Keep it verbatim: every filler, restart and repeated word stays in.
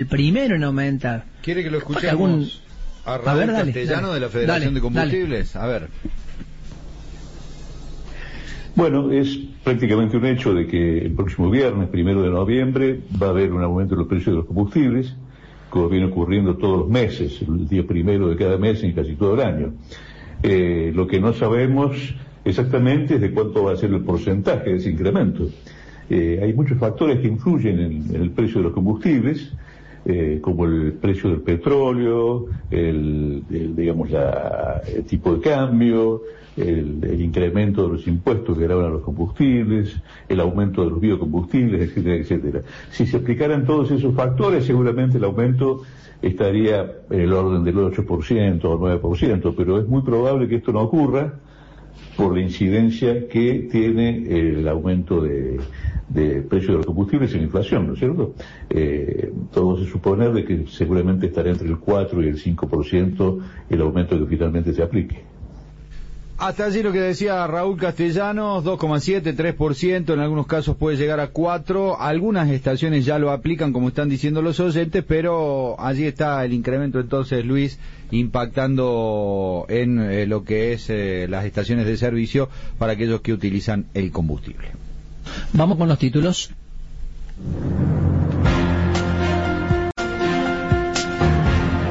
el primero en aumentar. ¿Quiere que lo escuchemos ¿Algún... a Raúl a ver, dale, Castellano dale, de la Federación dale, de Combustibles? Dale. A ver. Bueno, es prácticamente un hecho de que el próximo viernes, primero de noviembre, va a haber un aumento de los precios de los combustibles, como viene ocurriendo todos los meses, el día primero de cada mes en casi todo el año. Eh, lo que no sabemos exactamente es de cuánto va a ser el porcentaje de ese incremento. Eh, hay muchos factores que influyen en, en el precio de los combustibles, eh, como el precio del petróleo, el, el digamos la, el tipo de cambio, el, el incremento de los impuestos que gravan a los combustibles, el aumento de los biocombustibles, etcétera, etcétera. Si se aplicaran todos esos factores, seguramente el aumento estaría en el orden del ocho por ciento o nueve por ciento, pero es muy probable que esto no ocurra por la incidencia que tiene el aumento de, de precio de los combustibles en la inflación, ¿no es cierto? Eh, todo se supone de que seguramente estará entre el cuatro y el cinco por ciento el aumento que finalmente se aplique. Hasta allí lo que decía Raúl Castellanos, dos coma siete, tres por ciento, en algunos casos puede llegar a cuatro, algunas estaciones ya lo aplican como están diciendo los oyentes, pero allí está el incremento entonces, Luis, impactando en eh, lo que es eh, las estaciones de servicio para aquellos que utilizan el combustible. Vamos con los títulos.